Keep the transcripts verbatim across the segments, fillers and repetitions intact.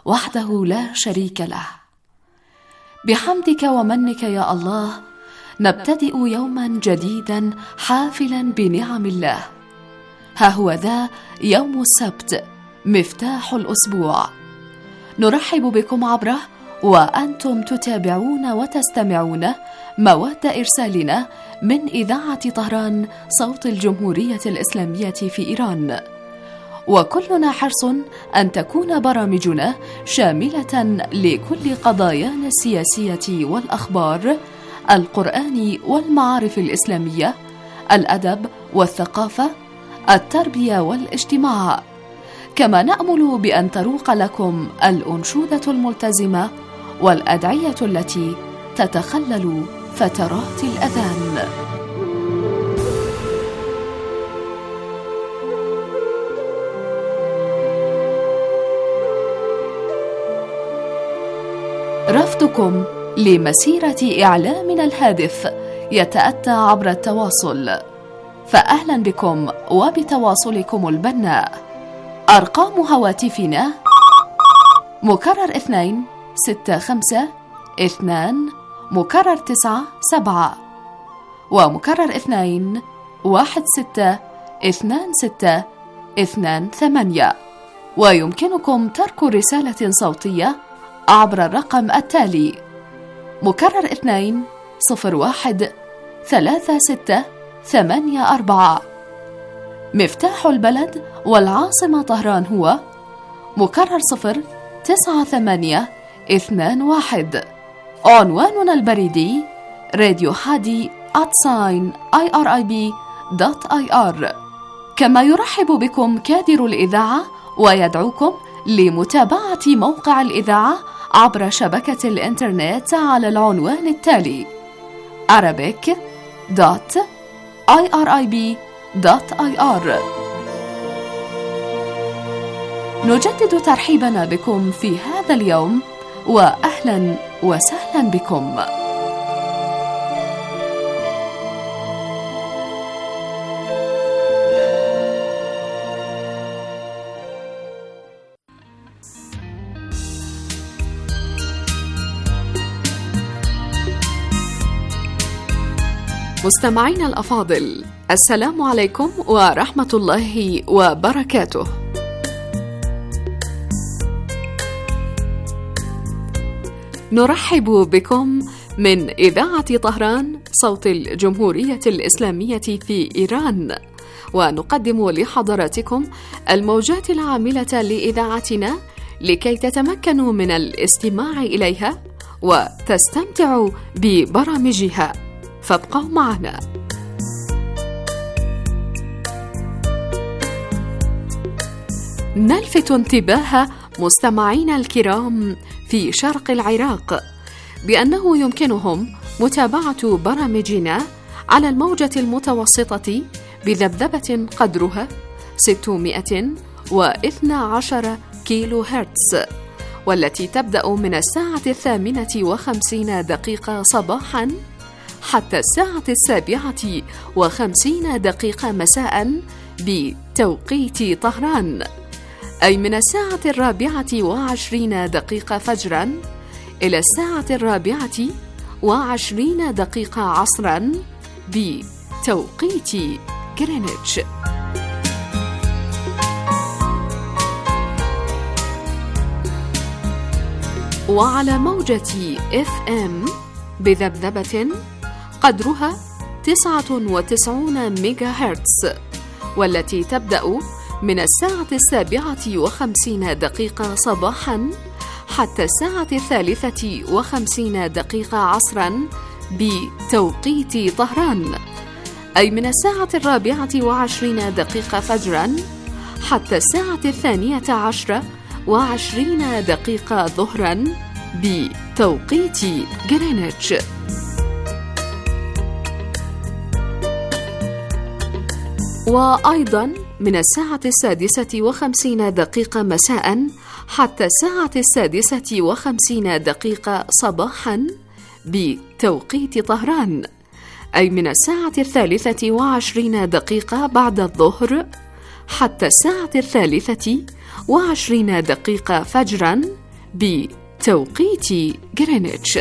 وحده لا شريك له. بحمدك ومنك يا الله نبتدئ يوما جديدا حافلا بنعم الله. ها هو ذا يوم السبت مفتاح الأسبوع، نرحب بكم عبره وأنتم تتابعون وتستمعون مواد إرسالنا من إذاعة طهران صوت الجمهورية الإسلامية في إيران، وكلنا حرص أن تكون برامجنا شاملة لكل قضايانا السياسية والأخبار، القرآن والمعارف الإسلامية، الأدب والثقافة، التربية والاجتماع، كما نأمل بأن تروق لكم الأنشودة الملتزمة والأدعية التي تتخلل فترات الأذان. رفضكم لمسيرة إعلامنا الهادف يتأتى عبر التواصل، فأهلا بكم وبتواصلكم البناء. أرقام هواتفنا مكرر اثنين ستة خمسة اثنان مكرر تسعة سبعة ومكرر اثنين واحد ستة اثنان ستة اثنان ثمانية، ويمكنكم ترك رسالة صوتية عبر الرقم التالي مكرر اثنين صفر واحد ثلاثة ستة ثمانية أربعة. مفتاح البلد والعاصمة طهران هو مكرر صفر تسعة ثمانية اثنان واحد. عنواننا البريدي راديو حادي آت ساين آي آر آي بي دوت آي آر. كما يرحب بكم كادر الإذاعة ويدعوكم لمتابعة موقع الإذاعة عبر شبكة الإنترنت على العنوان التالي arabic دوت آي آر آي بي دوت آي آر. نجدد ترحيبنا بكم في هذا اليوم، وأهلا وسهلا بكم. مستمعينا الأفاضل، السلام عليكم ورحمة الله وبركاته. نرحب بكم من إذاعة طهران صوت الجمهورية الإسلامية في إيران، ونقدم لحضراتكم الموجات العاملة لإذاعتنا لكي تتمكنوا من الاستماع إليها وتستمتعوا ببرامجها، فابقوا معنا. نلفت انتباه مستمعينا الكرام في شرق العراق بأنه يمكنهم متابعة برامجنا على الموجة المتوسطة بذبذبة قدرها ستمائة واثني عشر كيلو هرتز، والتي تبدأ من الساعة الثامنة وخمسين دقيقة صباحاً حتى الساعة السابعة وخمسين دقيقة مساء بتوقيت طهران، أي من الساعة الرابعة وعشرين دقيقة فجرا إلى الساعة الرابعة وعشرين دقيقة عصرا بتوقيت غرينتش. وعلى موجة إف إم بذبذبة قدرها تسعة وتسعين ميجا هرتز، والتي تبدأ من الساعة السابعة وخمسين دقيقة صباحا حتى الساعة الثالثة وخمسين دقيقة عصرا بتوقيت طهران، أي من الساعة الرابعة وعشرين دقيقة فجرا حتى الساعة الثانية عشرة وعشرين دقيقة ظهرا بتوقيت غرينتش. وأيضا من الساعة السادسة وخمسين دقيقة مساء حتى الساعة السادسة وخمسين دقيقة صباحا بتوقيت طهران، أي من الساعة الثالثة وعشرين دقيقة بعد الظهر حتى الساعة الثالثة وعشرين دقيقة فجرا بتوقيت غرينتش.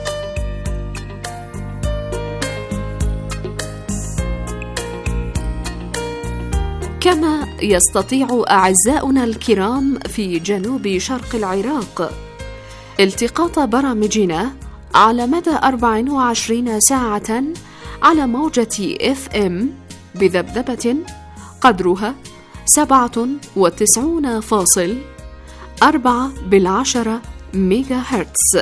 كما يستطيع أعزاؤنا الكرام في جنوب شرق العراق التقاط برامجنا على مدى أربع وعشرين ساعة على موجة إف إم بذبذبة قدرها سبعة وتسعون فاصل أربعة بالعشرة ميجا هرتز.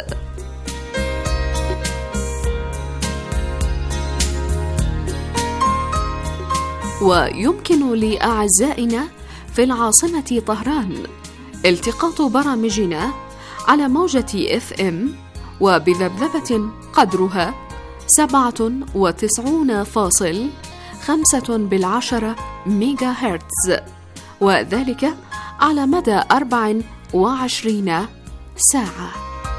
ويمكن لأعزائنا في العاصمة طهران التقاط برامجنا على موجة إف إم وبذبذبة قدرها سبعة وتسعون فاصل خمسة بالعشرة ميجا هرتز، وذلك على مدى أربع وعشرين ساعة.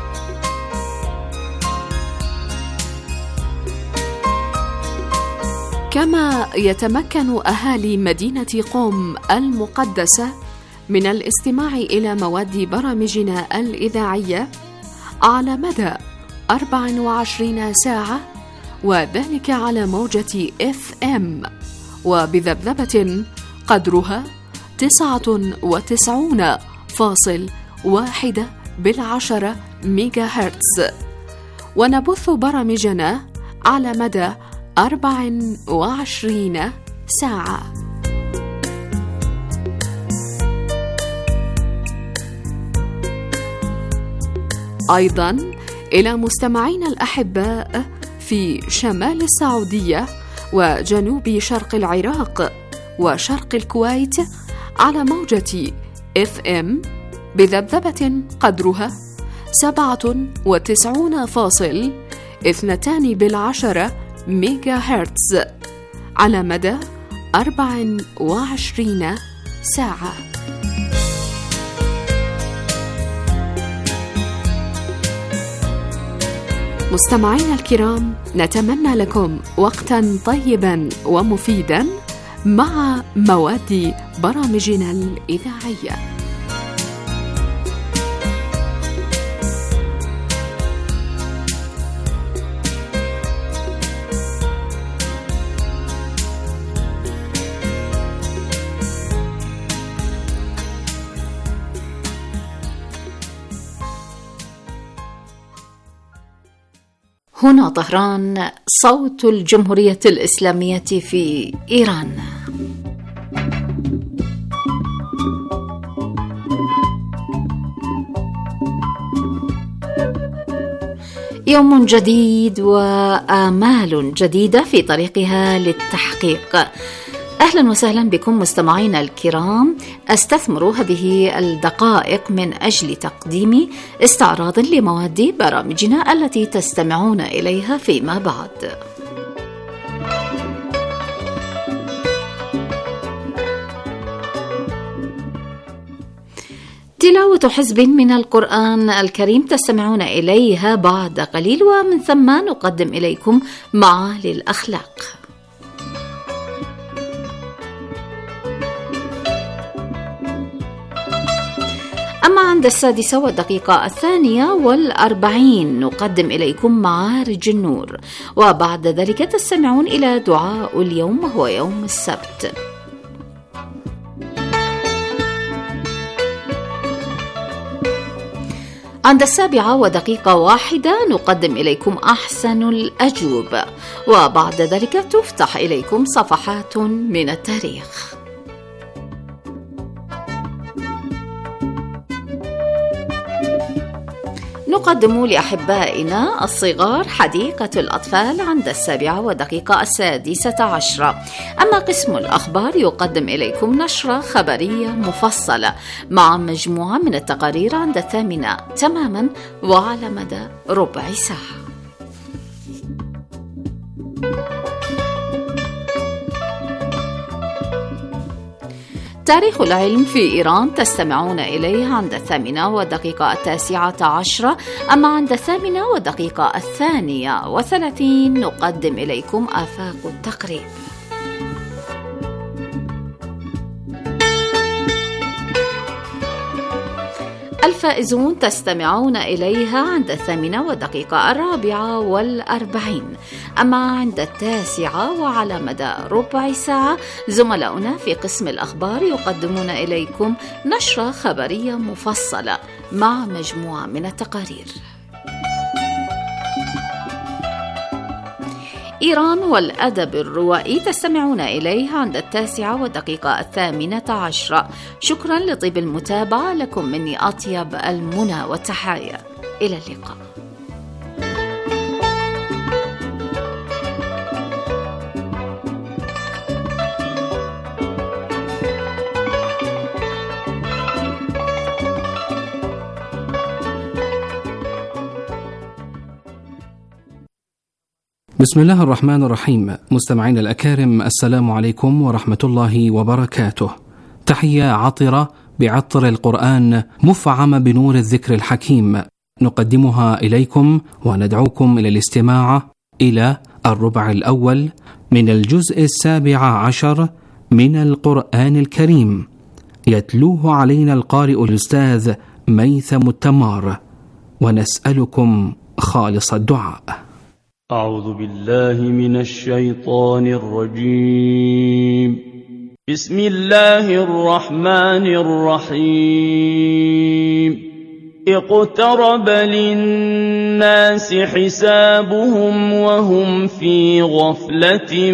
كما يتمكن أهالي مدينة قم المقدسة من الاستماع إلى مواد برامجنا الإذاعية على مدى أربع وعشرين ساعة، وذلك على موجة إف إم وبذبذبة قدرها تسعة وتسعون فاصل واحد بالعشرة ميجا هرتز، ونبث برامجنا على مدى أربع وعشرين ساعة. أيضا إلى مستمعينا الأحباء في شمال السعودية وجنوب شرق العراق وشرق الكويت على موجة إف إم بذبذبة قدرها سبعة وتسعون فاصل اثنتان بالعشرة ميجا هرتز على مدى أربع وعشرين ساعة. مستمعينا الكرام، نتمنى لكم وقتا طيبا ومفيدا مع مواد برامجنا الإذاعية. هنا طهران، صوت الجمهورية الإسلامية في إيران. يوم جديد وآمال جديدة في طريقها للتحقيق. أهلا وسهلا بكم مستمعينا الكرام. أستثمر هذه الدقائق من أجل تقديم استعراض لمواد برامجنا التي تستمعون إليها فيما بعد. تلاوة حزب من القرآن الكريم تستمعون إليها بعد قليل، ومن ثم نقدم إليكم معالي الأخلاق. أما عند السادسة والدقيقة الثانية والأربعين نقدم إليكم معارج النور، وبعد ذلك تستمعون إلى دعاء اليوم وهو يوم السبت. عند السابعة ودقيقة واحدة نقدم إليكم أحسن الأجوبة، وبعد ذلك تفتح إليكم صفحات من التاريخ. نقدم لأحبائنا الصغار حديقة الأطفال عند السابعة ودقيقة السادسة عشرة. أما قسم الأخبار يقدم إليكم نشرة خبرية مفصلة مع مجموعة من التقارير عند الثامنة تماما وعلى مدى ربع ساعة. تاريخ العلم في إيران تستمعون إليه عند الثامنة والدقيقة التاسعة عشرة. أما عند الثامنة والدقيقة الثانية وثلاثين نقدم إليكم آفاق التقريب. الفائزون تستمعون إليها عند الثامنة والدقيقة الرابعة والأربعين. أما عند التاسعة وعلى مدى ربع ساعة زملاؤنا في قسم الأخبار يقدمون إليكم نشرة خبرية مفصلة مع مجموعة من التقارير. إيران والأدب الروائي تستمعون إليها عند التاسعة والدقيقة الثامنة عشرة. شكرا لطيب المتابعة، لكم مني أطيب المنى والتحايا، إلى اللقاء. بسم الله الرحمن الرحيم. مستمعين الأكارم، السلام عليكم ورحمة الله وبركاته. تحية عطرة بعطر القرآن مفعمة بنور الذكر الحكيم نقدمها إليكم وندعوكم إلى الاستماع إلى الربع الأول من الجزء السابع عشر من القرآن الكريم، يتلوه علينا القارئ الأستاذ ميثم التمار، ونسألكم خالص الدعاء. أعوذ بالله من الشيطان الرجيم. بسم الله الرحمن الرحيم. اقترب للناس حسابهم وهم في غفلة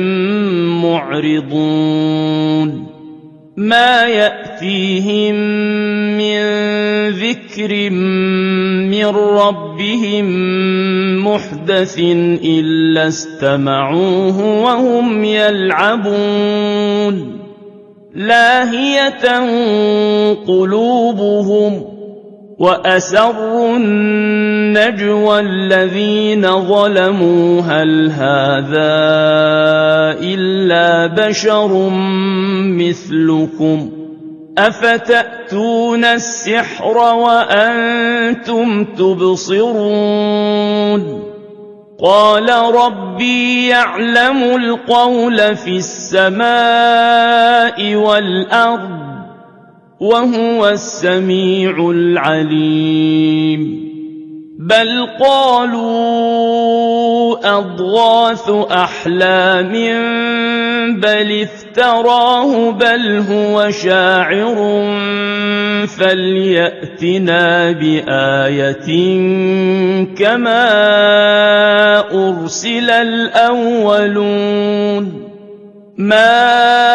معرضون. ما يأتيهم من ذكر من ربهم محدث إلا استمعوه وهم يلعبون. لاهية قلوبهم وأسروا النجوى الذين ظلموا هل هذا إلا بشر مثلكم أفتأتون السحر وأنتم تبصرون. قال ربي يعلم القول في السماء والأرض وهو السميع العليم. بل قالوا أضغاث أحلام بل افتراه بل هو شاعر فليأتنا بآية كما أرسل الأولون. ما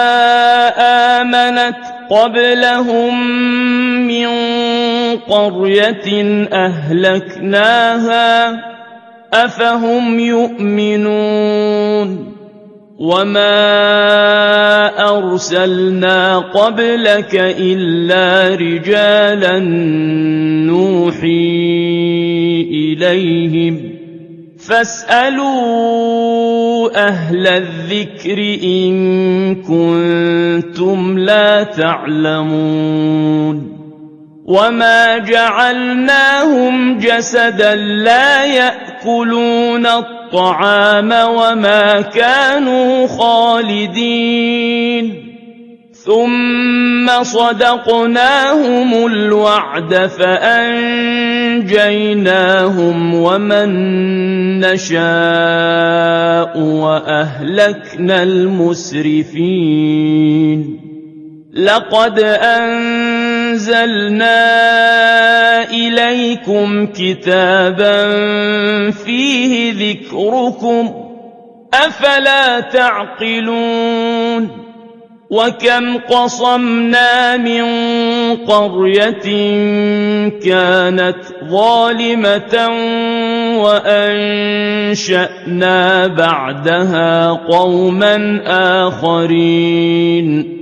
آمنت قبلهم من قرية أهلكناها أفهم يؤمنون. وما أرسلنا قبلك إلا رجالا نوحي إليهم فاسألوا أهل الذكر إن كنتم لا تعلمون. وما جعلناهم جسدا لا يأكلون الطعام وما كانوا خالدين. ثم صدقناهم الوعد فأنجيناهم ومن نشاء وأهلكنا المسرفين. لقد أنزلنا إليكم كتابا فيه ذكركم أفلا تعقلون. وكم قصمنا من قرية كانت ظالمة وأنشأنا بعدها قوما آخرين.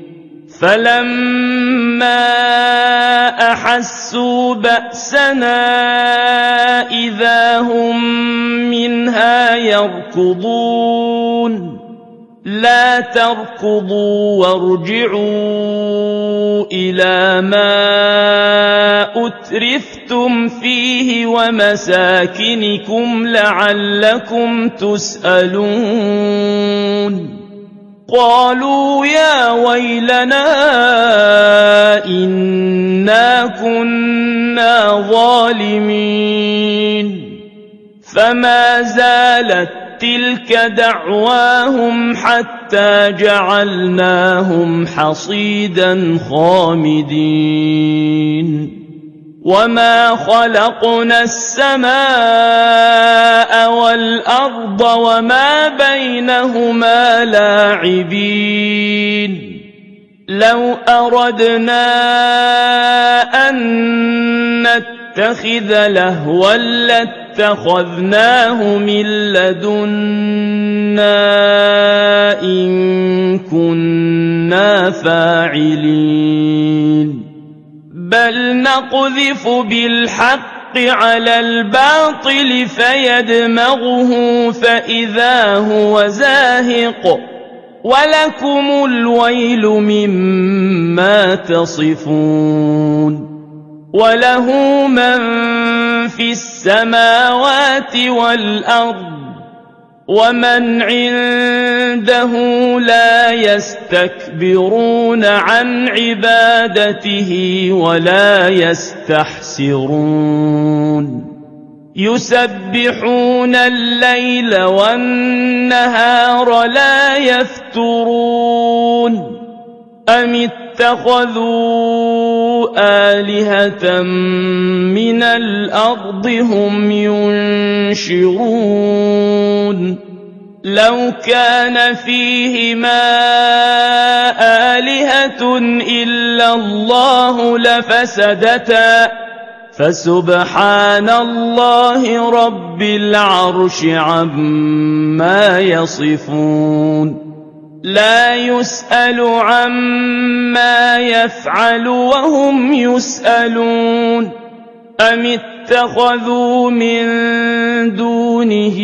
فلما أحسوا بأسنا إذا هم منها يركضون. لا تركضوا وارجعوا إلى ما أترفتم فيه ومساكنكم لعلكم تسألون. قالوا يا ويلنا إنا كنا ظالمين فما زالت تلك دعواهم حتى جعلناهم حصيدا خامدين وما خلقنا السماء والأرض وما بينهما لاعبين لو أردنا أن نتخذ لهوا لاتخذناه من لدنا إن كنا فاعلين بل نقذف بالحق على الباطل فيدمغه فإذا هو زاهق ولكم الويل مما تصفون وله من في السماوات والأرض ومن عنده لا يستكبرون عن عبادته ولا يستحسرون يسبحون الليل والنهار لا يفترون أم اتخذوا آلهة من الأرض هم ينشرون لو كان فيهما آلهة إلا الله لفسدتا فسبحان الله رب العرش عما يصفون لا يسأل عما يفعل وهم يسألون أم اتخذوا من دونه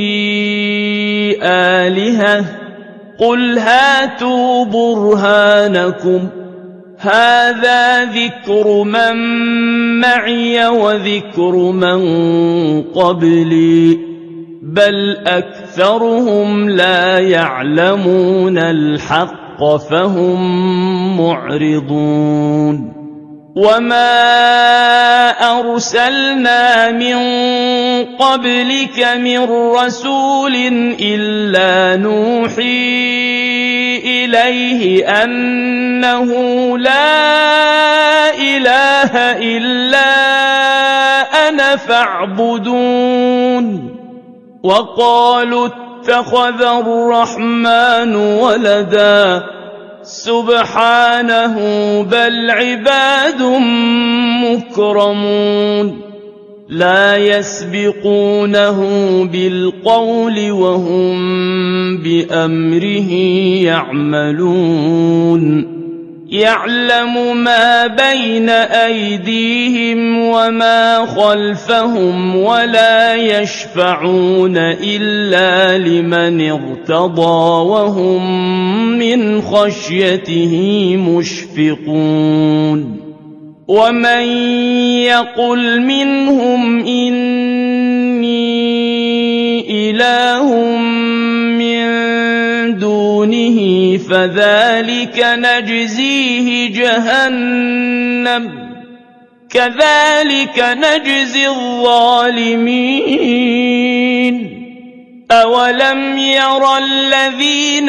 آلهة قل هاتوا برهانكم هذا ذكر من معي وذكر من قبلي بل أكثرهم لا يعلمون الحق فهم معرضون وما أرسلنا من قبلك من رسول إلا نوحي إليه أنه لا إله إلا أنا فاعبدون وقالوا اتخذ الرحمن ولدا سبحانه بل عباد مكرمون لا يسبقونه بالقول وهم بأمره يعملون يعلم ما بين أيديهم وما خلفهم ولا يشفعون إلا لمن ارتضى وهم من خشيته مشفقون ومن يقل منهم إني إله من دونه فذلك نجزيه جهنم كذلك نجزي الظالمين أولم ير الذين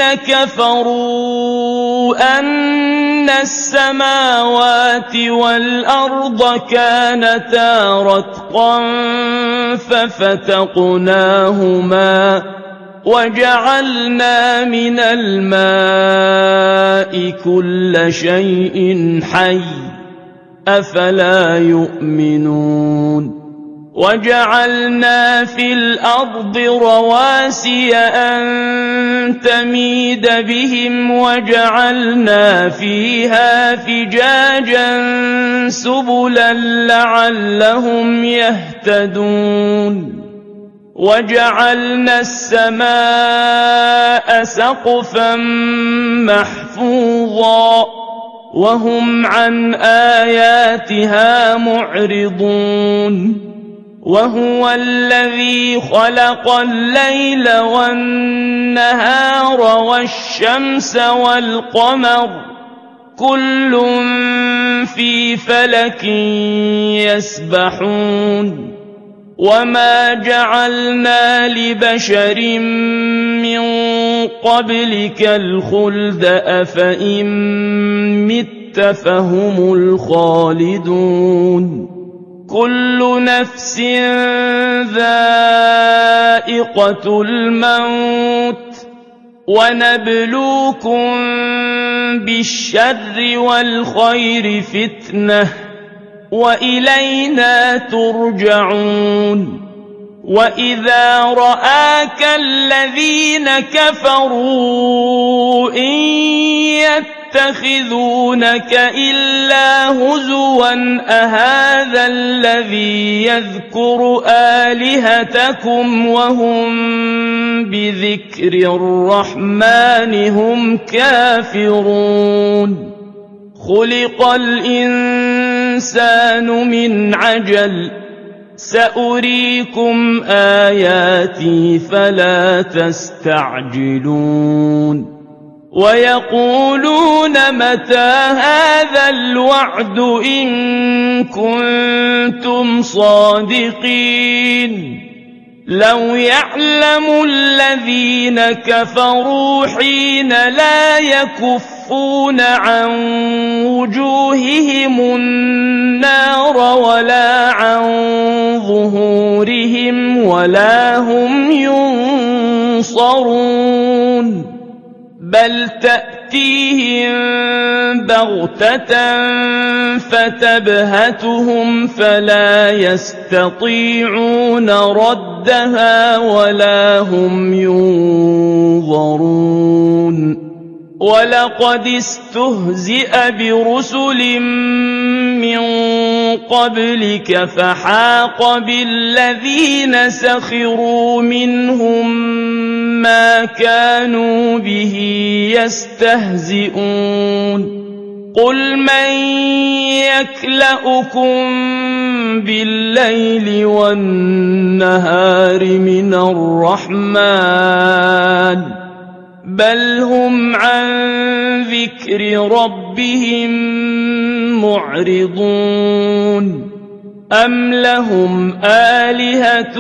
كفروا أن السماوات والأرض كانتا رتقا ففتقناهما وجعلنا من الماء كل شيء حي أفلا يؤمنون وجعلنا في الأرض رواسي أن تميد بهم وجعلنا فيها فجاجا سبلا لعلهم يهتدون وجعلنا السماء سقفا محفوظا وهم عن آياتها معرضون وهو الذي خلق الليل والنهار والشمس والقمر كل في فلك يسبحون وما جعلنا لبشر من قبلك الخلد أفإن مت فهم الخالدون كل نفس ذائقة الموت ونبلوكم بالشر والخير فتنة وإلينا ترجعون وإذا رآك الذين كفروا إن يتخذونك إلا هزوا أهذا الذي يذكر آلهتكم وهم بذكر الرحمن هم كافرون خلق الإنسان من عجل سأريكم آياتي فلا تستعجلون ويقولون متى هذا الوعد إن كنتم صادقين لو يعلم الذين كفروا حين لا يكفون عن وجوههم النار ولا عن ظهورهم ولا هم ينصرون بل تأتيهم بغتة فتبهتهم فلا يستطيعون ردها ولا هم ينظرون ولقد استهزئ برسل من قبلك فحاق بالذين سخروا منهم ما كانوا به يستهزئون قل من يكلؤكم بالليل والنهار من الرحمن بل هم عن ذكر ربهم معرضون أم لهم آلهة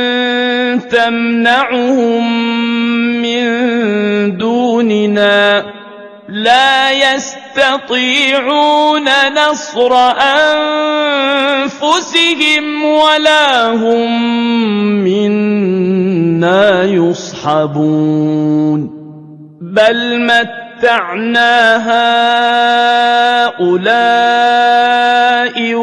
تمنعهم من دوننا لا يستطيعون نصر أنفسهم ولا هم منا يصحبون بل متعنا هؤلاء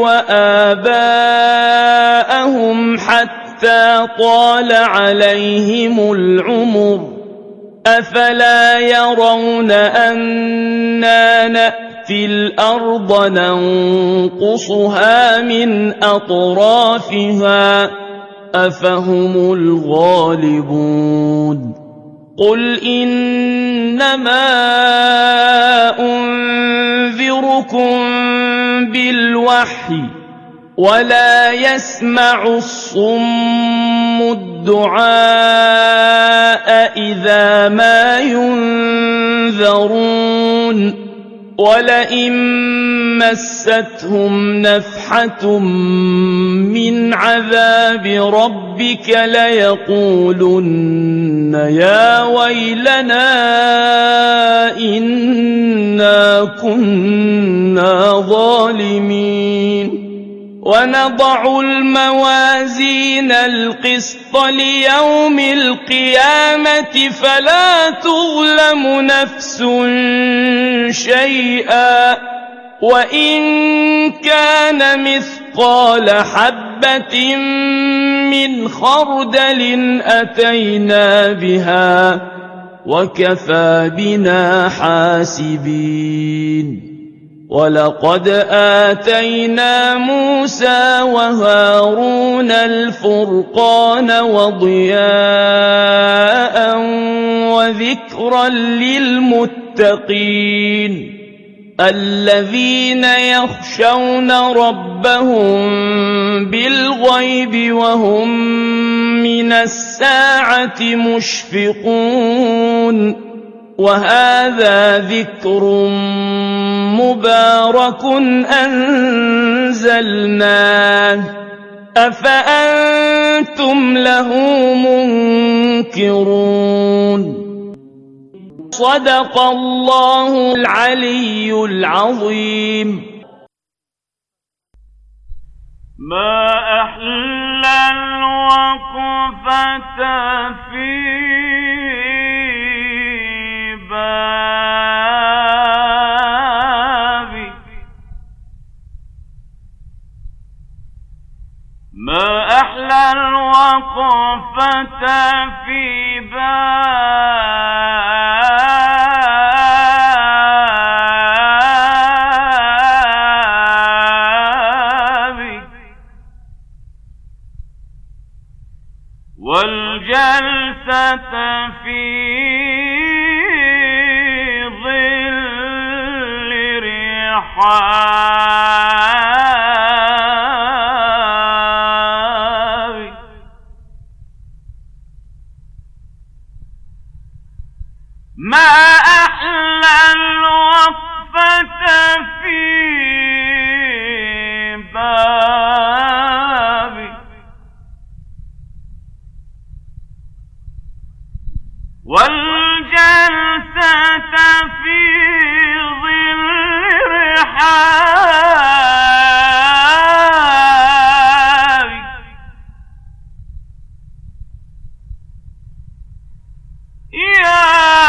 وآباءهم حتى طال عليهم العمر أفلا يرون أنا نأتي الأرض ننقصها من أطرافها أفهم الغالبون قل إنما أنذركم بالوحي ولا يسمع الصم الدعاء إذا ما ينذرون ولئن مستهم نفحة من عذاب ربك ليقولن يا ويلنا إنا كنا ظالمين ونضع الموازين القسط ليوم القيامة فلا تظلم نفس شيئا وإن كان مثقال حبة من خردل أتينا بها وكفى بنا حاسبين ولقد آتينا موسى وهارون الفرقان وضياء وذكرا للمتقين الذين يخشون ربهم بالغيب وهم من الساعة مشفقون وهذا ذكر مبارك أنزلناه أفأنتم له منكرون صدق الله العلي العظيم. ما أحلى الوقفة في بابك ما أحلى الوقفة في بابك والجلسة في ظل رحابك ما أحلى الوقفة في بابك والجلسة في ظل رحابك يا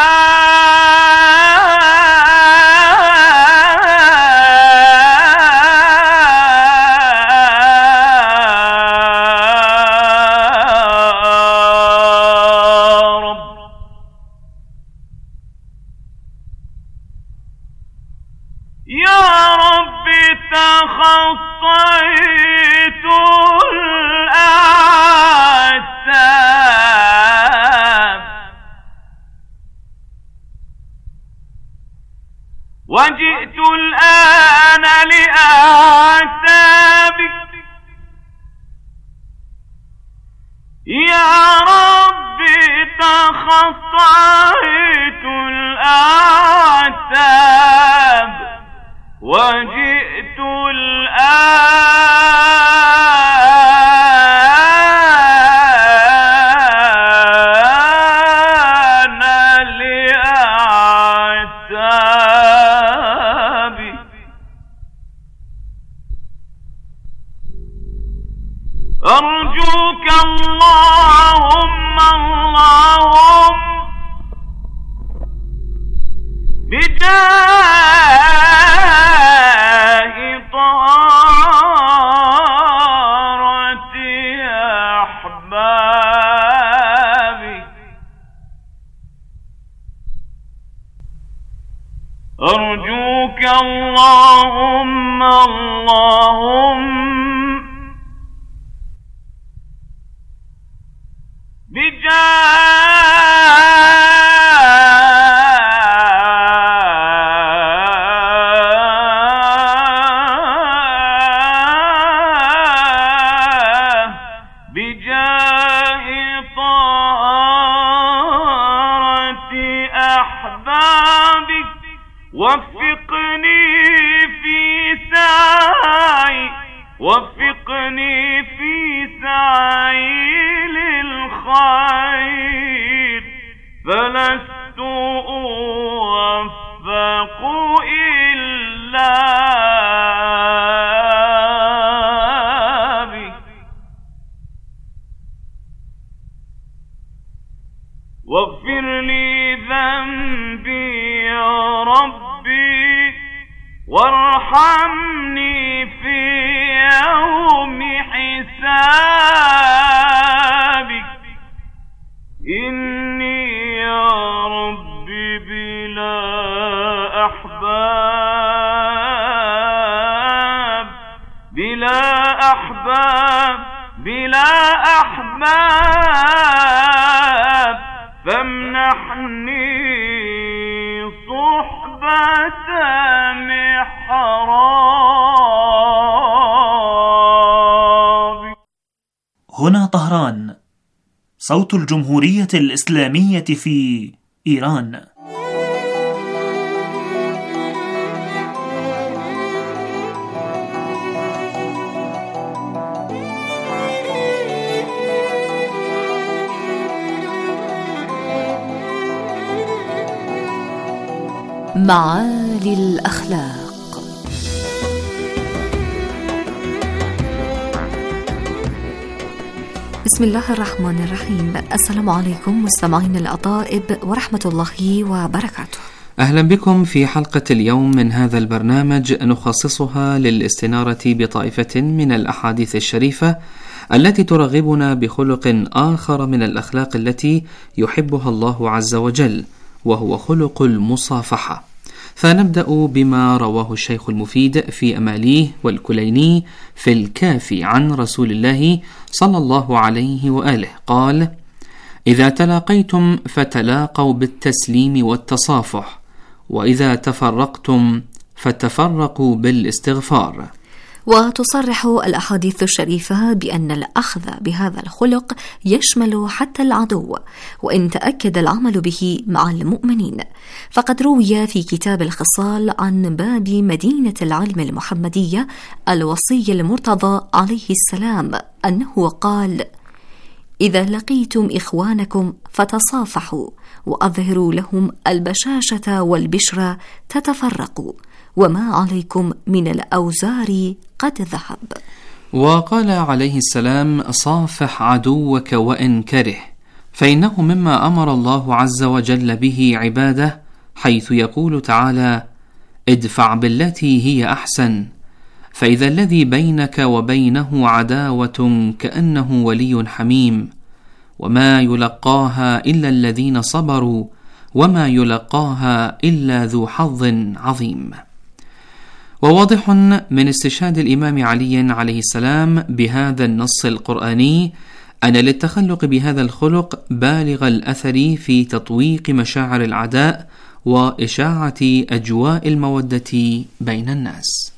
تخطيت الأعتاب وجئت الآن لأعتابك يا ربي تخطيت الأعتاب وجئت الآن لأعتابك أرجوك اللهم اللهم بجاه طهارة أحبابك أرجوك اللهم اللهم بجاه طهارة أحبابك وفقني في سعي وفقني في سعي للخير فلست أوفق إلا بك واغفر لي ذنبي يا ربي وارحمني في يوم حسابك إني يا ربي بلا أحباب بلا أحباب بلا أحباب فامنحني صحبة متى محراب. هنا طهران، صوت الجمهورية الإسلامية في إيران. معالي الأخلاق. بسم الله الرحمن الرحيم. السلام عليكم مستمعين الأطائب ورحمة الله وبركاته. أهلا بكم في حلقة اليوم من هذا البرنامج، نخصصها للاستنارة بطائفة من الأحاديث الشريفة التي ترغبنا بخلق آخر من الأخلاق التي يحبها الله عز وجل، وهو خلق المصافحة. فنبدأ بما رواه الشيخ المفيد في أماليه والكليني في الكافي عن رسول الله صلى الله عليه وآله قال: إذا تلاقيتم فتلاقوا بالتسليم والتصافح، وإذا تفرقتم فتفرقوا بالاستغفار. وتصرح الأحاديث الشريفة بأن الأخذ بهذا الخلق يشمل حتى العدو، وإن تأكد العمل به مع المؤمنين. فقد روي في كتاب الخصال عن باب مدينة العلم المحمدية الوصي المرتضى عليه السلام أنه قال: إذا لقيتم إخوانكم فتصافحوا، وأظهروا لهم البشاشة والبشرى تتفرقوا، وما عليكم من الأوزار قد ذهب. وقال عليه السلام: صافح عدوك وإن كره، فإنه مما أمر الله عز وجل به عباده، حيث يقول تعالى: ادفع بالتي هي أحسن، فإذا الذي بينك وبينه عداوة كأنه ولي حميم، وما يلقاها إلا الذين صبروا، وما يلقاها إلا ذو حظ عظيم. وواضح من استشهاد الإمام علي عليه السلام بهذا النص القرآني أن للتخلق بهذا الخلق بالغ الأثر في تطويق مشاعر العداء وإشاعة أجواء المودة بين الناس.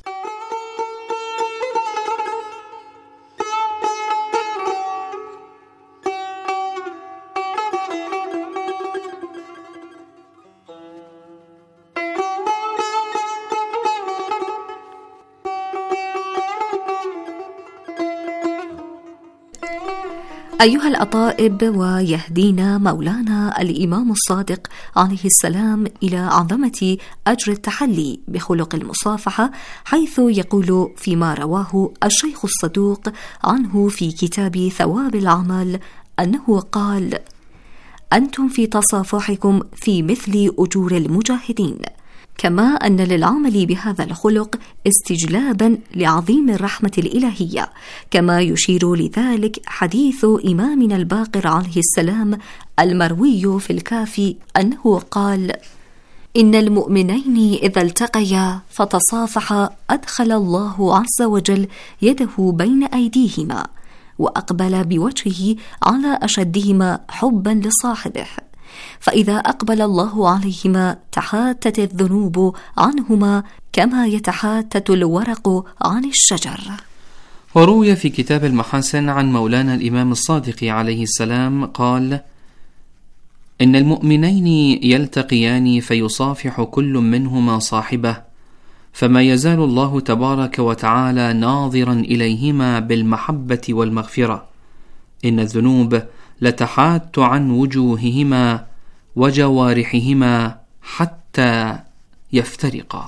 أيها الأطائب، ويهدينا مولانا الإمام الصادق عليه السلام إلى عظمة أجر التحلي بخلق المصافحة، حيث يقول فيما رواه الشيخ الصدوق عنه في كتاب ثواب العمل أنه قال: أنتم في تصافحكم في مثل أجور المجاهدين. كما أن للعمل بهذا الخلق استجلابا لعظيم الرحمة الإلهية، كما يشير لذلك حديث إمامنا الباقر عليه السلام المروي في الكافي أنه قال: إن المؤمنين إذا التقيا فتصافحا أدخل الله عز وجل يده بين أيديهما، وأقبل بوجهه على أشدهما حبا لصاحبه، فإذا أقبل الله عليهما تحاتت الذنوب عنهما كما يتحاتت الورق عن الشجر. وروي في كتاب المحاسن عن مولانا الإمام الصادق عليه السلام قال: إن المؤمنين يلتقيان فيصافح كل منهما صاحبه، فما يزال الله تبارك وتعالى ناظرا إليهما بالمحبة والمغفرة، إن الذنوب لتحات عن وجوههما وجوارحهما حتى يفترقا.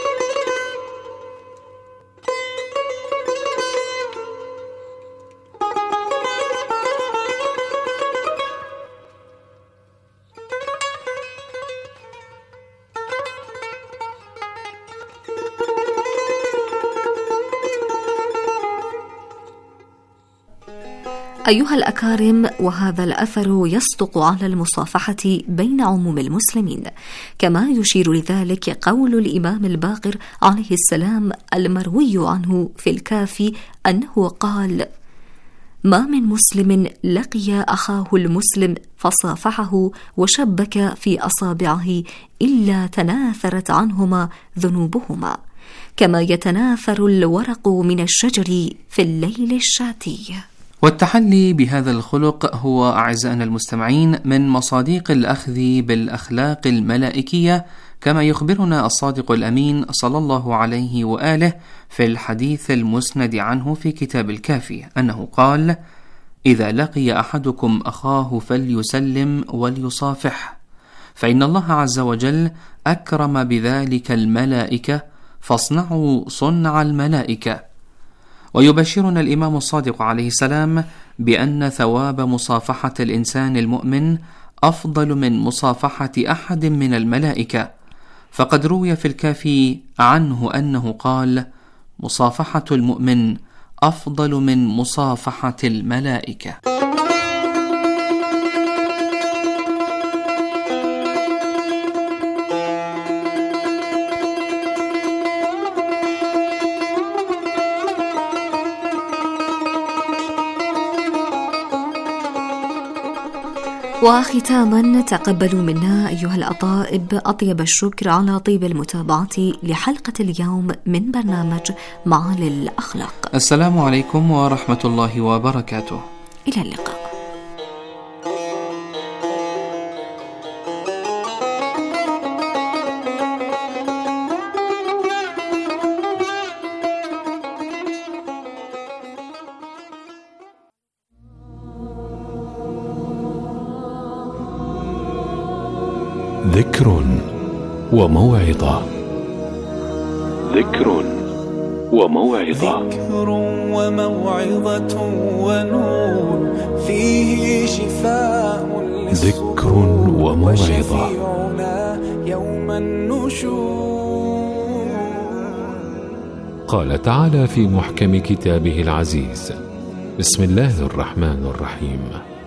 أيها الأكارم، وهذا الأثر يصدق على المصافحة بين عموم المسلمين، كما يشير لذلك قول الإمام الباقر عليه السلام المروي عنه في الكافي أنه قال: ما من مسلم لقي أخاه المسلم فصافحه وشبك في أصابعه إلا تناثرت عنهما ذنوبهما، كما يتناثر الورق من الشجر في الليل الشاتي. والتحلي بهذا الخلق هو أعزائنا المستمعين من مصادق الأخذ بالأخلاق الملائكية، كما يخبرنا الصادق الأمين صلى الله عليه وآله في الحديث المسند عنه في كتاب الكافي أنه قال: إذا لقي أحدكم أخاه فليسلم وليصافح، فإن الله عز وجل أكرم بذلك الملائكة، فاصنعوا صنع الملائكة. ويبشرنا الإمام الصادق عليه السلام بأن ثواب مصافحة الإنسان المؤمن أفضل من مصافحة أحد من الملائكة، فقد روي في الكافي عنه أنه قال: مصافحة المؤمن أفضل من مصافحة الملائكة. وختاما تقبلوا منا أيها الأطائب أطيب الشكر على طيب المتابعة لحلقة اليوم من برنامج معالي الأخلاق. السلام عليكم ورحمة الله وبركاته. إلى اللقاء. ذكر وموعظة. ذكر وموعظة. ذكر وموعظة ونور فيه شفاء. ذكر وموعظة. يوم النشور. قال تعالى في محكم كتابه العزيز: بسم الله الرحمن الرحيم: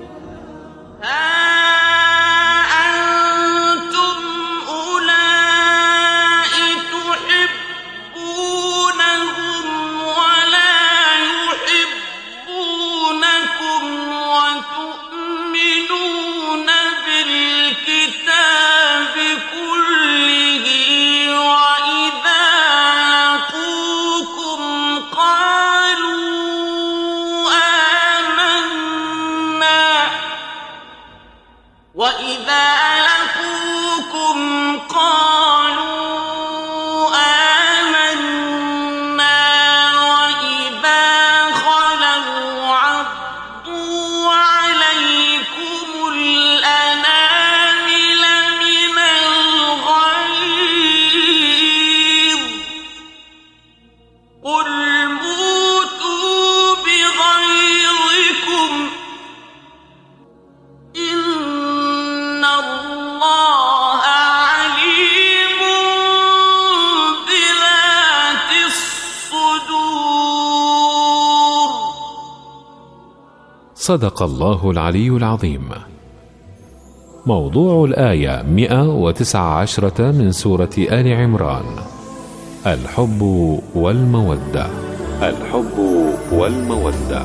صدق الله العلي العظيم. موضوع الآية مئة وتسعة عشرة من سورة آل عمران: الحب والمودة. الحب والمودة.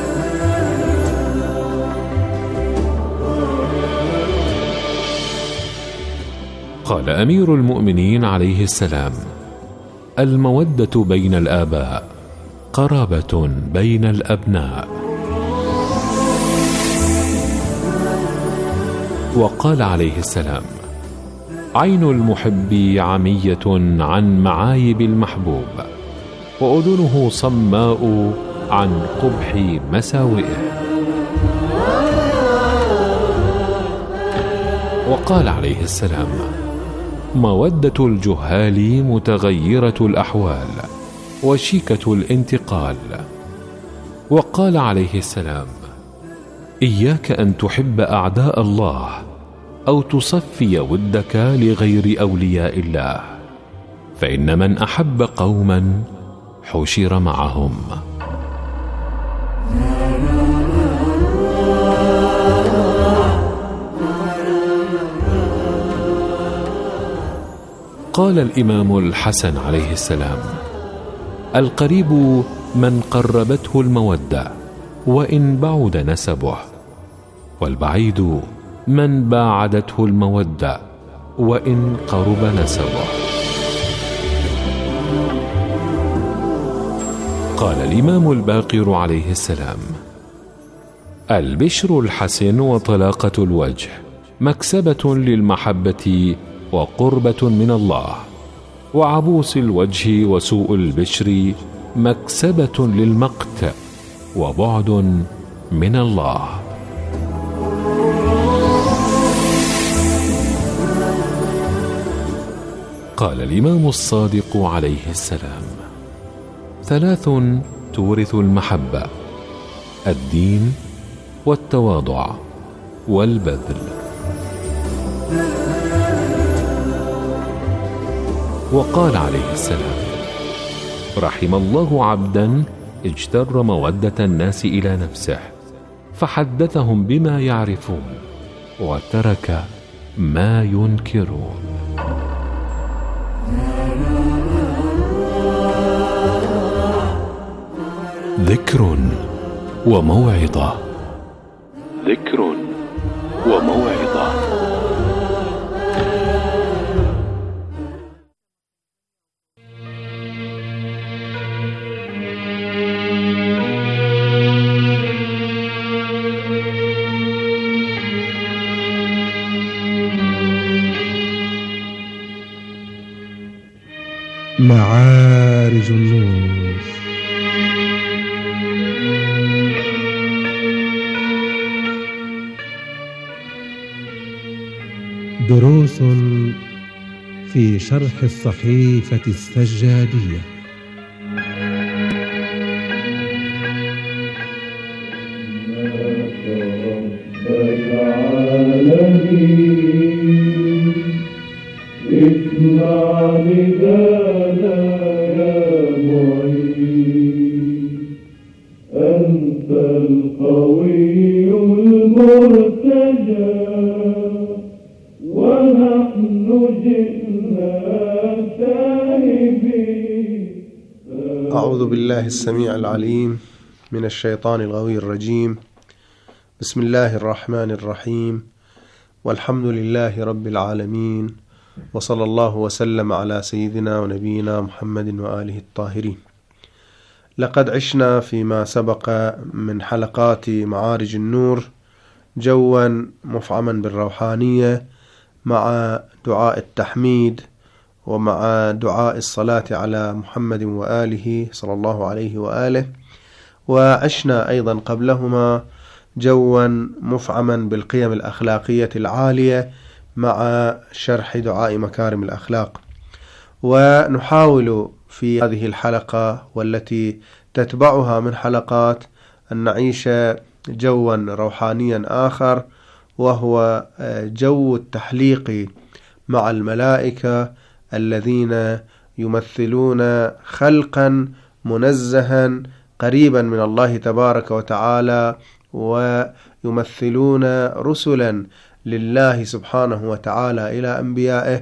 قال أمير المؤمنين عليه السلام: المودة بين الآباء قرابة بين الأبناء. وقال عليه السلام: عين المحب عمية عن معايب المحبوب، وأذنه صماء عن قبح مساوئه. وقال عليه السلام: مودة الجهال متغيرة الأحوال وشيكة الانتقال. وقال عليه السلام: إياك أن تحب أعداء الله أو تصفي ودك لغير أولياء الله، فإن من أحب قوما حشر معهم. قال الإمام الحسن عليه السلام: القريب من قربته المودة، وإن بعد نسبه، والبعيد من باعدته المودة وإن قرب نسبه. قال الإمام الباقر عليه السلام: البشر الحسن وطلاقة الوجه مكسبة للمحبة وقربة من الله، وعبوس الوجه وسوء البشر مكسبة للمقت وبعد من الله. قال الإمام الصادق عليه السلام: ثلاث تورث المحبة: الدين والتواضع والبذل. وقال عليه السلام: رحم الله عبدا اجتر مودة الناس إلى نفسه فحدثهم بما يعرفون وترك ما ينكرون. ذكر وموعظة. ذكر وموعظة. معارج النور. دروس في شرح الصحيفة السجادية. أنت القوي المرتجى ونحن جئنا تائبين. أعوذ بالله السميع العليم من الشيطان الغوي الرجيم. بسم الله الرحمن الرحيم، والحمد لله رب العالمين، وصلى الله وسلم على سيدنا ونبينا محمد وآله الطاهرين. لقد عشنا فيما سبق من حلقات معارج النور جوا مفعما بالروحانية مع دعاء التحميد ومع دعاء الصلاة على محمد وآله صلى الله عليه وآله، وعشنا أيضا قبلهما جوا مفعما بالقيم الأخلاقية العالية مع شرح دعاء مكارم الأخلاق. ونحاول في هذه الحلقة والتي تتبعها من حلقات أن نعيش جوا روحانيا آخر، وهو جو التحليق مع الملائكة الذين يمثلون خلقا منزها قريبا من الله تبارك وتعالى، ويمثلون رسلا لله سبحانه وتعالى إلى أنبيائه،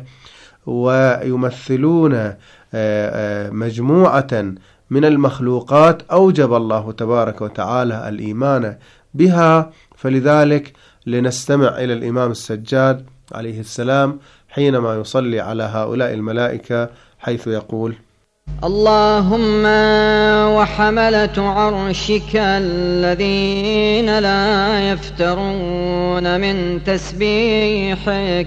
ويمثلون مجموعة من المخلوقات أوجب الله تبارك وتعالى الإيمان بها. فلذلك لنستمع إلى الإمام السجاد عليه السلام حينما يصلي على هؤلاء الملائكة، حيث يقول: اللهم وحملة عرشك الذين لا يفترون من تسبيحك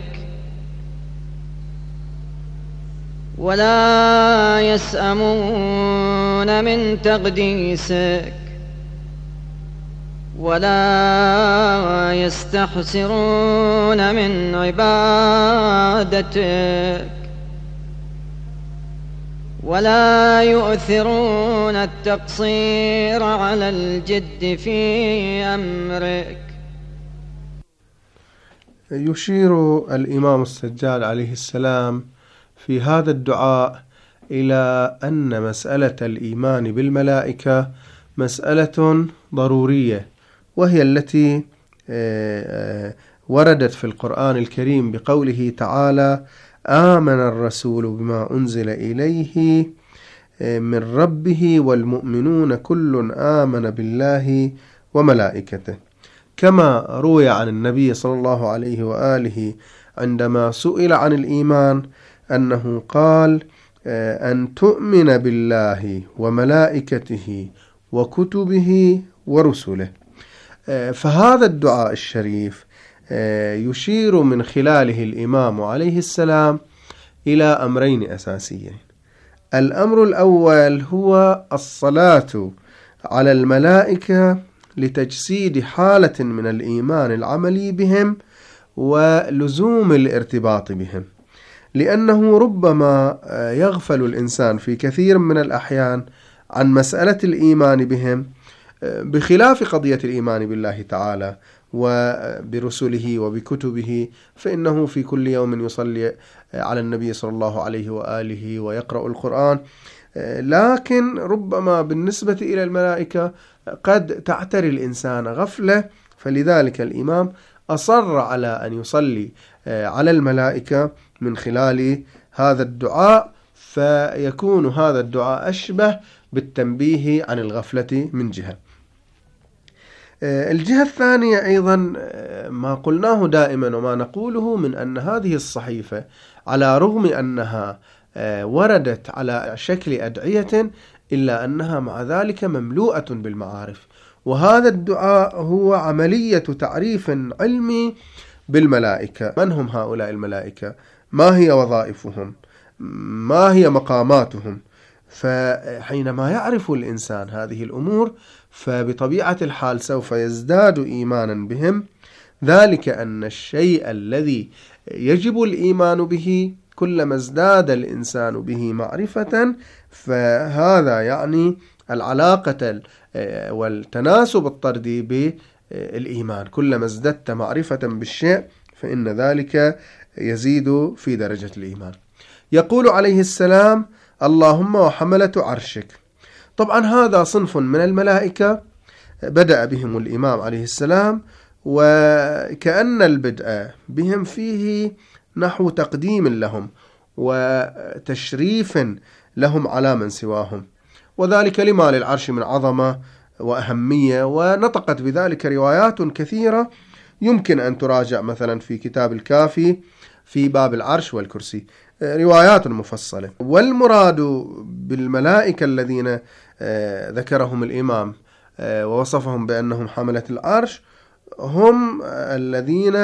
ولا يسأمون من تقديسك ولا يستحسرون من عبادتك ولا يؤثرون التقصير على الجد في أمرك. يشير الإمام السجاد عليه السلام في هذا الدعاء إلى أن مسألة الإيمان بالملائكة مسألة ضرورية، وهي التي وردت في القرآن الكريم بقوله تعالى: آمن الرسول بما أنزل إليه من ربه والمؤمنون كل آمن بالله وملائكته، كما روي عن النبي صلى الله عليه وآله عندما سئل عن الإيمان أنه قال: أن تؤمن بالله وملائكته وكتبه ورسله. فهذا الدعاء الشريف يشير من خلاله الإمام عليه السلام إلى أمرين أساسيين. الأمر الأول هو الصلاة على الملائكة لتجسيد حالة من الإيمان العملي بهم ولزوم الارتباط بهم، لأنه ربما يغفل الإنسان في كثير من الأحيان عن مسألة الإيمان بهم، بخلاف قضية الإيمان بالله تعالى وبرسله وبكتبه، فإنه في كل يوم يصلي على النبي صلى الله عليه وآله ويقرأ القرآن. لكن ربما بالنسبة إلى الملائكة قد تعتري الإنسان غفلة، فلذلك الإمام أصر على أن يصلي على الملائكة من خلال هذا الدعاء، فيكون هذا الدعاء أشبه بالتنبيه عن الغفلة من جهة. الجهة الثانية أيضا ما قلناه دائما وما نقوله من أن هذه الصحيفة على رغم أنها وردت على شكل أدعية إلا أنها مع ذلك مملوءة بالمعارف، وهذا الدعاء هو عملية تعريف علمي بالملائكة. من هم هؤلاء الملائكة؟ ما هي وظائفهم؟ ما هي مقاماتهم؟ فحينما يعرف الإنسان هذه الأمور فبطبيعة الحال سوف يزداد إيمانا بهم، ذلك أن الشيء الذي يجب الإيمان به كلما ازداد الإنسان به معرفة، فهذا يعني العلاقة والتناسب الطردي بالإيمان. كلما ازددت معرفة بالشيء فإن ذلك يزيد في درجة الإيمان. يقول عليه السلام: اللهم وحملة عرشك. طبعا هذا صنف من الملائكة بدأ بهم الإمام عليه السلام، وكأن البدء بهم فيه نحو تقديم لهم وتشريف لهم على من سواهم، وذلك لما للعرش من عظمة وأهمية، ونطقت بذلك روايات كثيرة يمكن أن تراجع مثلا في كتاب الكافي في باب العرش والكرسي، روايات مفصلة. والمراد بالملائكة الذين ذكرهم الإمام ووصفهم بأنهم حملة العرش هم الذين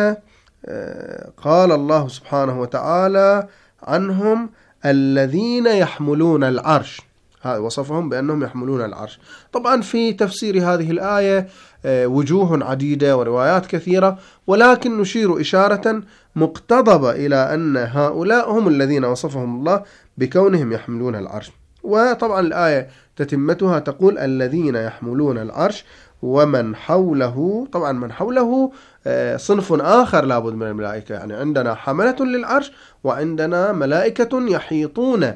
قال الله سبحانه وتعالى عنهم الذين يحملون العرش، هذا وصفهم بأنهم يحملون العرش. طبعا في تفسير هذه الآية وجوه عديدة وروايات كثيرة، ولكن نشير إشارة مقتضبة إلى أن هؤلاء هم الذين وصفهم الله بكونهم يحملون العرش. وطبعا الآية تتمتها تقول الذين يحملون العرش ومن حوله. طبعا من حوله صنف آخر لابد من الملائكة، يعني عندنا حملة للعرش وعندنا ملائكة يحيطون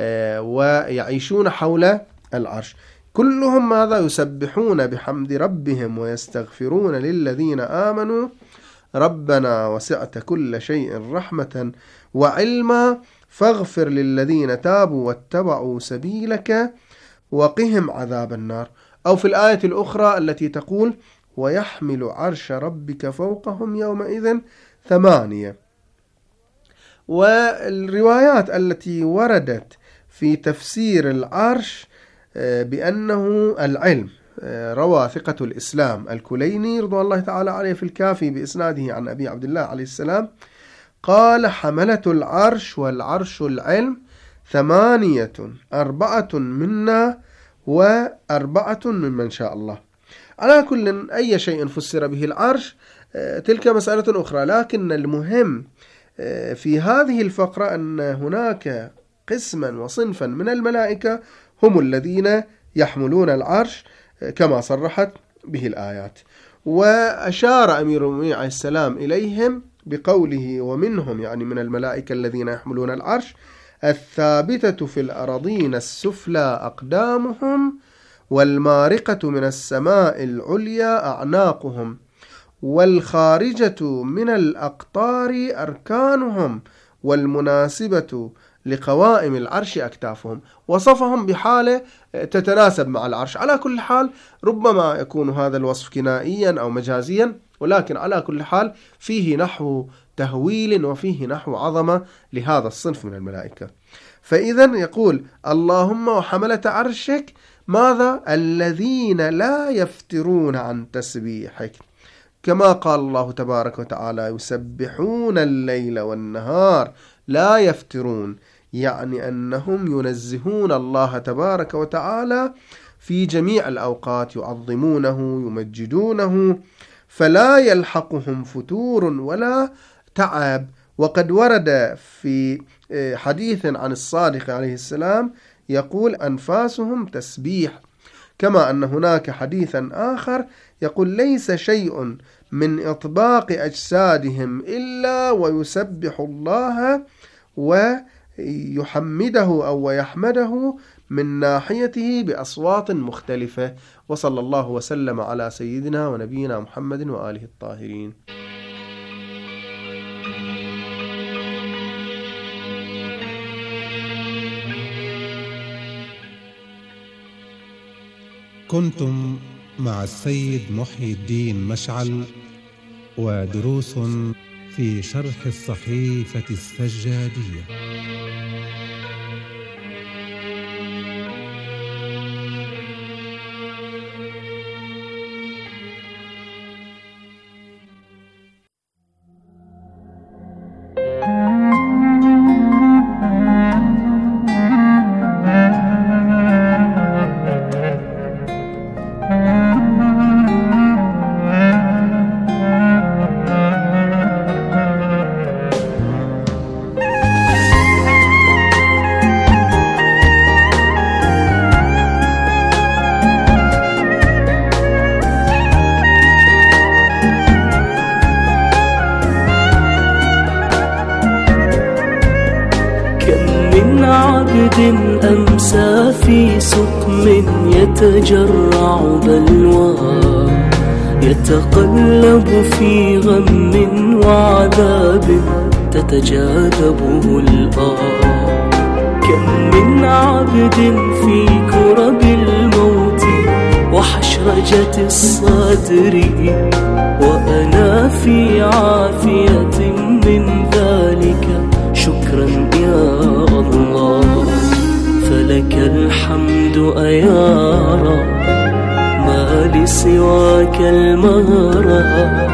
ويعيشون حول العرش، كلهم ماذا؟ يسبحون بحمد ربهم ويستغفرون للذين آمنوا ربنا وسعت كل شيء رحمة وعلما فاغفر للذين تابوا واتبعوا سبيلك وقهم عذاب النار. أو في الآية الأخرى التي تقول ويحمل عرش ربك فوقهم يومئذ ثمانية. والروايات التي وردت في تفسير العرش بأنه العلم، روى ثقة الإسلام الكليني رضوان الله تعالى عليه في الكافي بإسناده عن أبي عبد الله عليه السلام قال حملة العرش والعرش العلم ثمانية، أربعة منا وأربعة ممن شاء الله. على كل أي شيء فسر به العرش تلك مسألة أخرى، لكن المهم في هذه الفقرة أن هناك قسما وصنفا من الملائكة هم الذين يحملون العرش كما صرحت به الآيات. وأشار أمير المؤمنين عليه السلام إليهم بقوله ومنهم، يعني من الملائكة الذين يحملون العرش الثابتة في الأراضين السفلى أقدامهم والمارقة من السماء العليا أعناقهم والخارجة من الأقطار أركانهم والمناسبة لقوائم العرش أكتافهم، وصفهم بحالة تتناسب مع العرش. على كل حال ربما يكون هذا الوصف كنائيا أو مجازيا، ولكن على كل حال فيه نحو تهويل وفيه نحو عظمة لهذا الصنف من الملائكة. فإذا يقول اللهم وحملة عرشك ماذا؟ الذين لا يفترون عن تسبيحك، كما قال الله تبارك وتعالى يسبحون الليل والنهار لا يفترون، يعني أنهم ينزهون الله تبارك وتعالى في جميع الأوقات، يعظمونه يمجدونه، فلا يلحقهم فتور ولا تعب. وقد ورد في حديث عن الصادق عليه السلام يقول أنفاسهم تسبيح، كما أن هناك حديثا آخر يقول ليس شيء من إطباق أجسادهم إلا ويسبح الله ويحمده أو ويحمده من ناحيته بأصوات مختلفة. وصلى الله وسلم على سيدنا ونبينا محمد وآله الطاهرين. كنتم مع السيد محي الدين مشعل ودروس في شرح الصحيفة السجادية. أمسى في سقم يتجرع بلوى، يتقلب في غم وعذاب تتجاذبه الآه. كم من عبد في كرب الموت وحشرجة الصدر، وأنا في عافية من ذلك، شكرا يا الله. فلك الحمد أيا رب، ما لسواك المهرة.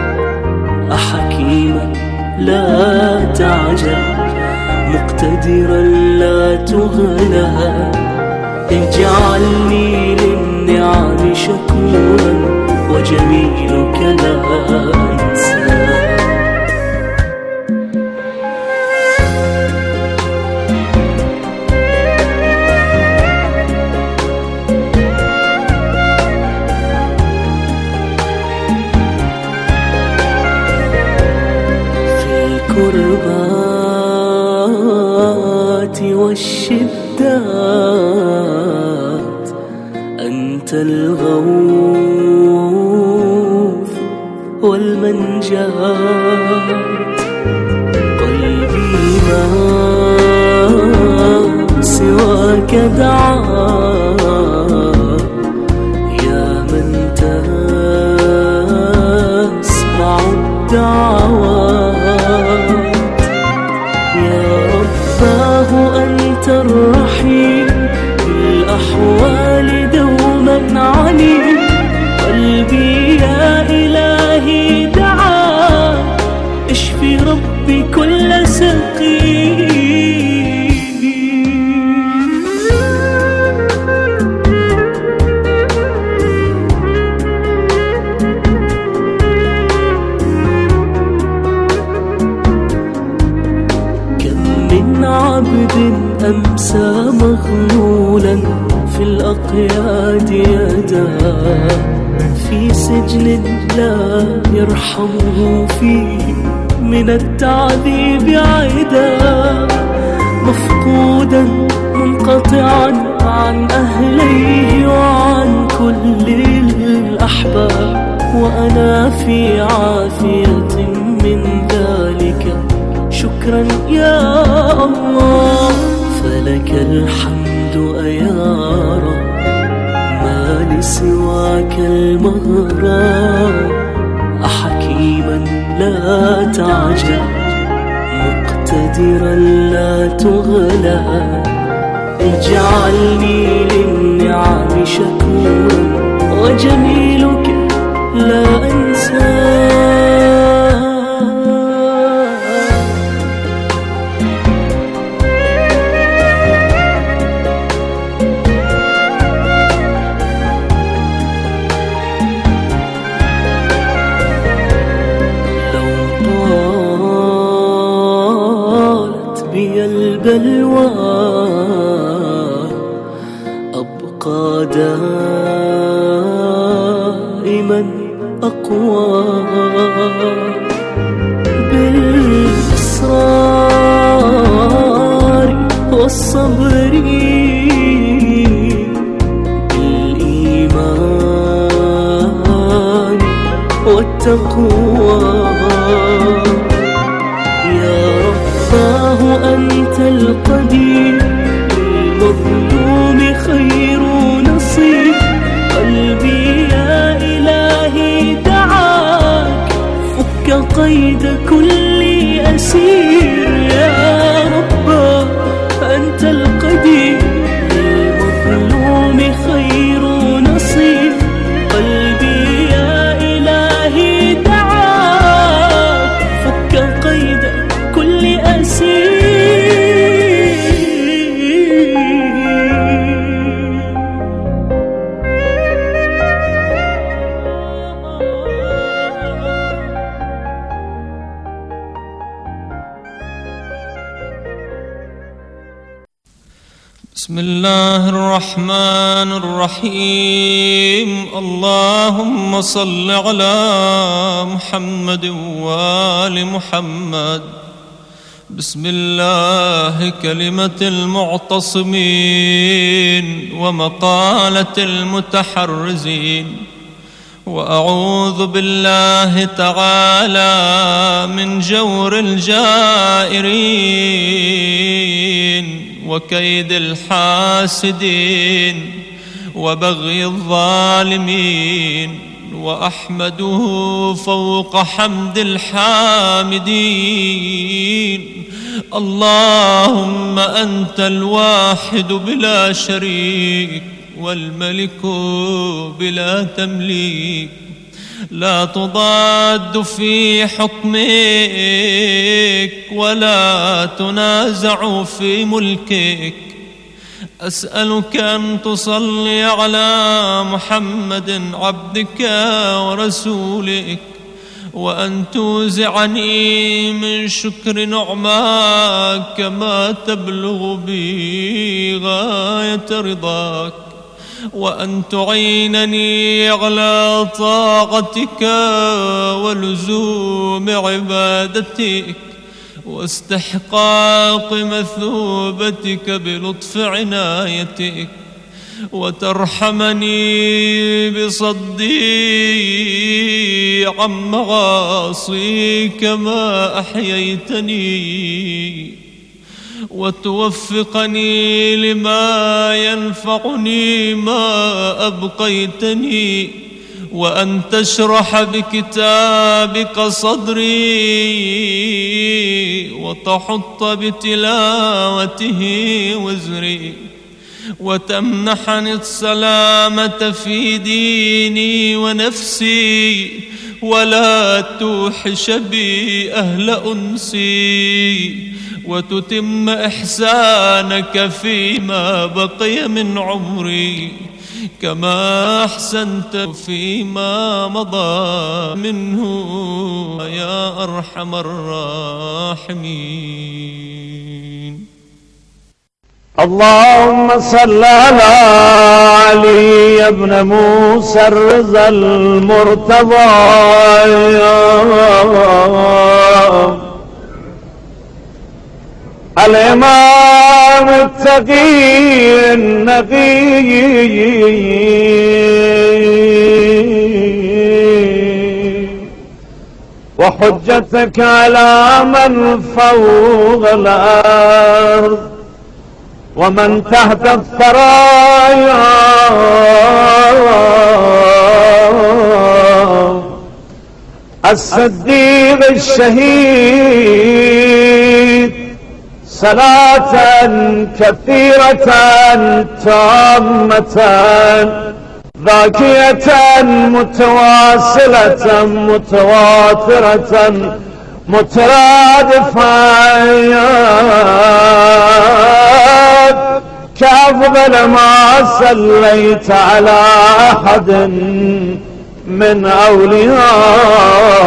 أحكيما لا تعجل، مقتدرا لا تغلى. اجعلني للنعم شكورا، وجميلك لا أنسى. الكربات والشدات أنت الغوث والمنجات. قلبي ما سواك دعاء، يا من تسمع الدعوات. أنت الرحيم في الأحوال دوما عليم. قلبي يا إلهي دعا، اشفي ربي كل سقيم. عبد أمسى مغلولا في الأقياد يداه، في سجن لا يرحمه فيه من التعذيب عدا. مفقودا منقطعا عن أهليه وعن كل الأحباب، وأنا في عافية من ذلك، شكرا يا الله. فلك الحمد أيا رب، ما لسواك المهرب، أحكيما لا تعجل، مقتدرا لا تغلى، اجعلني للنعم شكورا، وجميلك لا أنساه. البلوى أبقى دائما أقوى، بالإصرار والصبر، بالإيمان والتقوى. أنت القدير، للمظلوم خير نصير، قلبي يا إلهي دعاك، فك قيد كل أسير. يا رب أنت القدير، للمظلوم خير نصير، قلبي يا إلهي دعاك، فك قيد كل أسير. بسم الله الرحمن الرحيم. اللهم صل على محمد وآل محمد. بسم الله كلمة المعتصمين ومقالة المتحرزين، وأعوذ بالله تعالى من جور الجائرين وكيد الحاسدين وبغي الظالمين، وأحمده فوق حمد الحامدين. اللهم أنت الواحد بلا شريك، والملك بلا تمليك، لا تضاد في حكمك ولا تنازع في ملكك. أسألك أن تصلي على محمد عبدك ورسولك، وأن توزعني من شكر نعماك ما تبلغ بي غاية رضاك، وأن تعينني على طاعتك ولزوم عبادتك واستحقاق مثوبتك بلطف عنايتك، وترحمني بصدي عن معاصيك ما أحييتني، وتوفقني لما ينفعني ما أبقيتني، وأن تشرح بكتابك صدري وتحط بتلاوته وزري، وتمنحني السلامة في ديني ونفسي، ولا توحش بي أهل أنسي، وتتم إحسانك فيما بقي من عمري كما أحسنت فيما مضى منه يا أرحم الراحمين. اللهم صل على علي ابن موسى الرضا المرتضى، الإمام التقي النقي، وحجتك على من فوق الأرض، ومن تحت الثرايا الصديق الشهيد صلاة كثيرة تامة ذاكية متواصلة متواترة مترادفة كأفضل ما صليت على أحد من أولياء